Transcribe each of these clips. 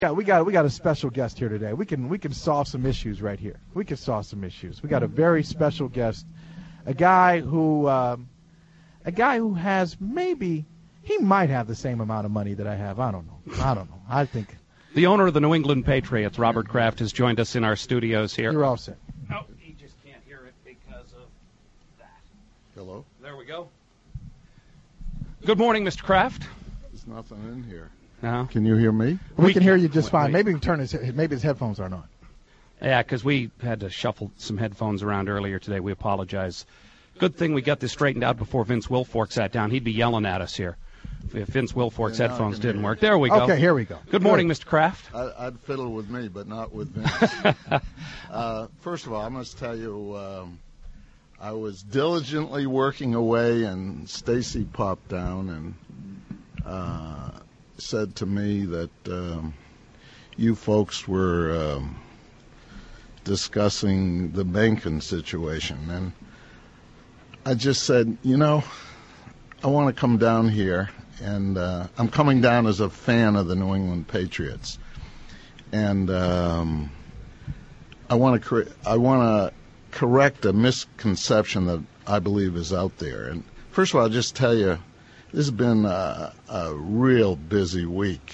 Yeah, we got a special guest here today. We can solve some issues right here. We can solve some issues. We got a very special guest, a guy who has he might have the same amount of money that I have. I don't know. I think the owner of the New England Patriots, Robert Kraft, has joined us in our studios here. You're all set. Oh, he just can't hear it because of that. Hello? There we go. Good morning, Mr. Kraft. There's nothing in here. No? Can you hear me? We can hear you just fine. Maybe we can turn maybe his headphones aren't on. Yeah, because we had to shuffle some headphones around earlier today. We apologize. Good thing we got this straightened out before Vince Wilfork sat down. He'd be yelling at us here if Vince Wilfork's headphones didn't work. There we go. Okay, here we go. Good morning, Mr. Kraft. I'd fiddle with me, but not with Vince. First of all, I must tell you, I was diligently working away, and Stacy popped down and said to me that you folks were discussing the Mencken situation. And I just said, I want to come down here, and I'm coming down as a fan of the New England Patriots. And I want to correct a misconception that I believe is out there. And first of all, I'll just tell you, this has been a real busy week.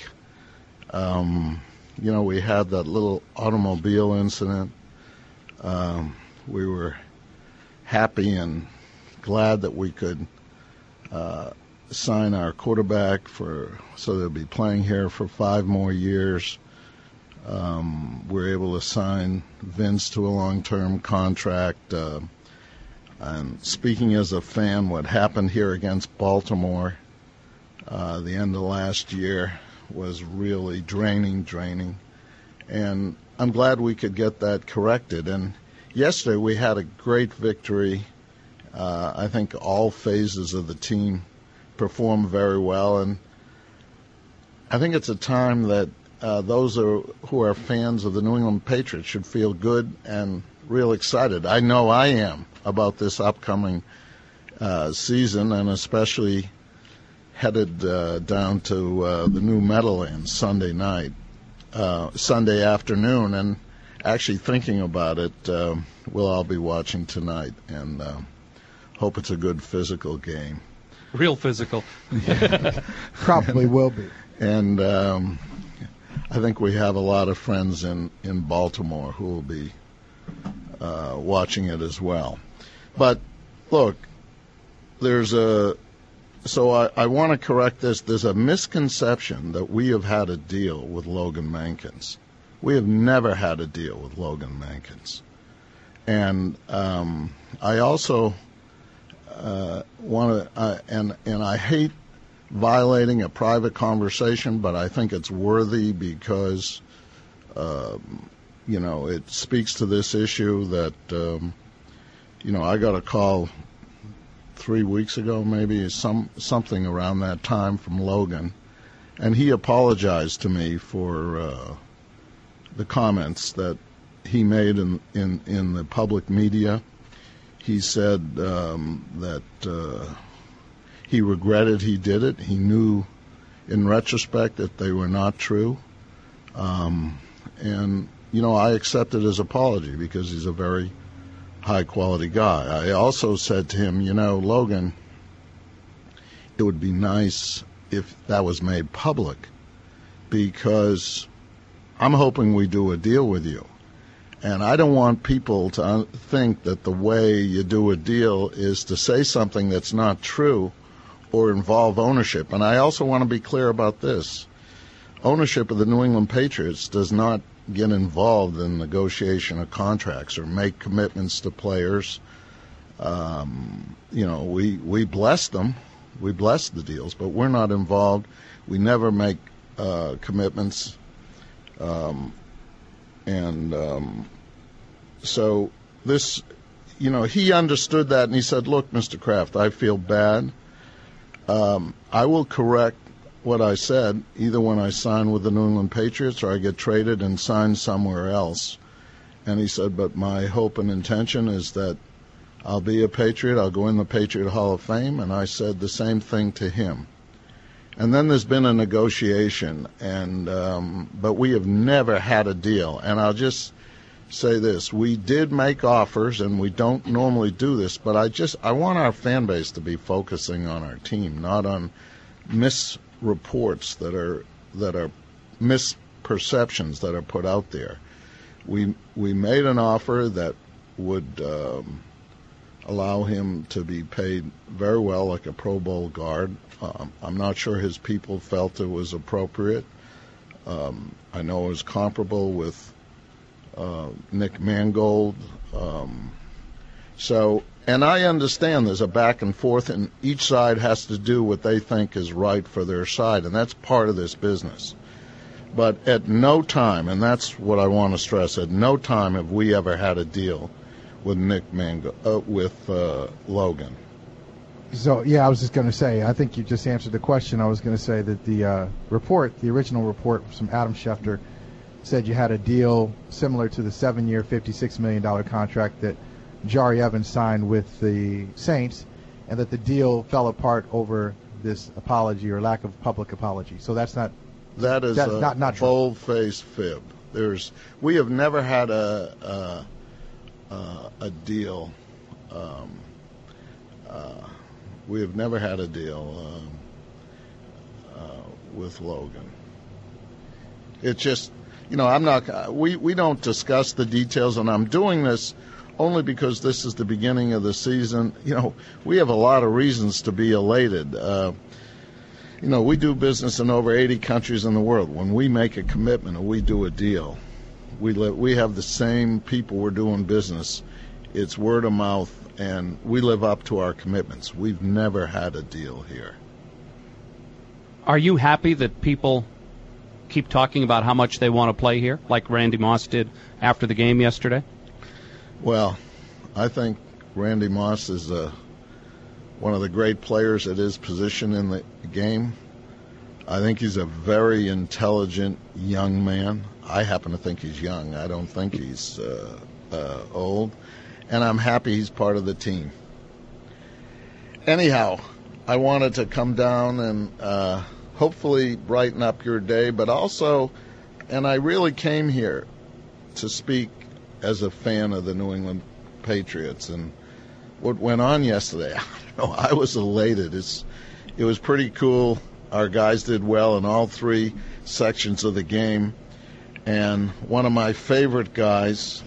We had that little automobile incident. We were happy and glad that we could sign our quarterback so they'll be playing here for 5 more years. We're able to sign Vince to a long-term contract. And speaking as a fan, what happened here against Baltimore the end of last year was really draining. And I'm glad we could get that corrected. And yesterday we had a great victory. I think all phases of the team performed very well. And I think it's a time that those who are fans of the New England Patriots should feel good and real excited. I know I am about this upcoming season, and especially headed down to the new Meadowlands Sunday afternoon, and actually thinking about it. We'll all be watching tonight, and hope it's a good physical game. Real physical. Probably will be. And I think we have a lot of friends in Baltimore who will be watching it as well. But look, so I want to correct this. There's a misconception that we have had a deal with Logan Mankins. We have never had a deal with Logan Mankins. And I also want to, and I hate violating a private conversation, but I think it's worthy because, it speaks to this issue that, I got a call 3 weeks ago, maybe something around that time from Logan, and he apologized to me for the comments that he made in the public media. He said that he regretted he did it. He knew in retrospect that they were not true. And, I accepted his apology because he's a very high-quality guy. I also said to him, Logan, it would be nice if that was made public because I'm hoping we do a deal with you. And I don't want people to think that the way you do a deal is to say something that's not true or involve ownership. And I also want to be clear about this. Ownership of the New England Patriots does not get involved in negotiation of contracts or make commitments to players. We bless them. We bless the deals, but we're not involved. We never make commitments. So this, he understood that, and he said, look, Mr. Kraft, I feel bad. I will correct what I said, either when I sign with the New England Patriots or I get traded and sign somewhere else. And he said, but my hope and intention is that I'll be a Patriot. I'll go in the Patriot Hall of Fame. And I said the same thing to him. And then there's been a negotiation, and but we have never had a deal. And I'll just say this: we did make offers, and we don't normally do this, but I want our fan base to be focusing on our team, not on misreports that are misperceptions that are put out there. We made an offer that would allow him to be paid very well, like a Pro Bowl guard. I'm not sure his people felt it was appropriate. I know it was comparable with Nick Mangold. And I understand there's a back and forth, and each side has to do what they think is right for their side, and that's part of this business. But at no time, and that's what I want to stress, at no time have we ever had a deal with with Logan. So, yeah, I was just going to say, I think you just answered the question. I was going to say that the original report from Adam Schefter said you had a deal similar to the 7-year, $56 million contract that Jari Evans signed with the Saints, and that the deal fell apart over this apology or lack of public apology. So that's not not true. Bold-faced fib. We have never had a deal. We have never had a deal with Logan. It's just, I'm not. We don't discuss the details, and I'm doing this only because this is the beginning of the season. We have a lot of reasons to be elated. We do business in over 80 countries in the world. When we make a commitment or we do a deal, we have the same people we're doing business. It's word of mouth, and we live up to our commitments. We've never had a deal here. Are you happy that people keep talking about how much they want to play here, like Randy Moss did after the game yesterday? Well, I think Randy Moss is one of the great players at his position in the game. I think he's a very intelligent young man. I happen to think he's young. I don't think he's old. And I'm happy he's part of the team. Anyhow, I wanted to come down and hopefully brighten up your day, but also, and I really came here to speak as a fan of the New England Patriots. And what went on yesterday, I was elated. It was pretty cool. Our guys did well in all three sections of the game. And one of my favorite guys,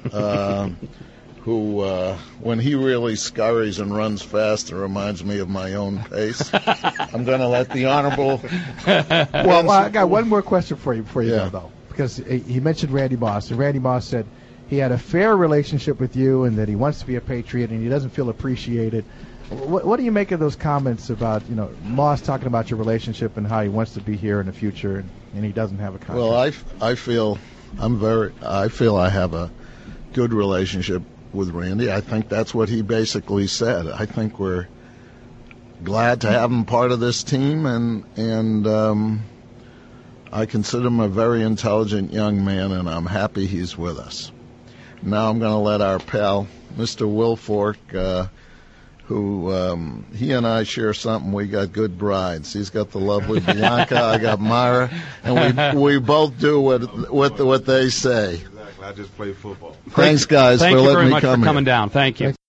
who, when he really scurries and runs fast, it reminds me of my own pace. I'm going to let the Honorable... Well, I got one more question for you though, because he mentioned Randy Moss, and Randy Moss said he had a fair relationship with you and that he wants to be a Patriot and he doesn't feel appreciated. What do you make of those comments about, Moss talking about your relationship and how he wants to be here in the future and he doesn't have a contract? Well, I feel I have a good relationship with Randy. I think that's what he basically said. I think we're glad to have him part of this team, and I consider him a very intelligent young man, and I'm happy he's with us. Now I'm going to let our pal, Mr. Wilfork, who he and I share something. We got good brides. He's got the lovely Bianca. I got Myra, and we both do what they say. Exactly. I just play football. Thanks, guys, Thank for you letting very me much come for coming here. down. Thank you.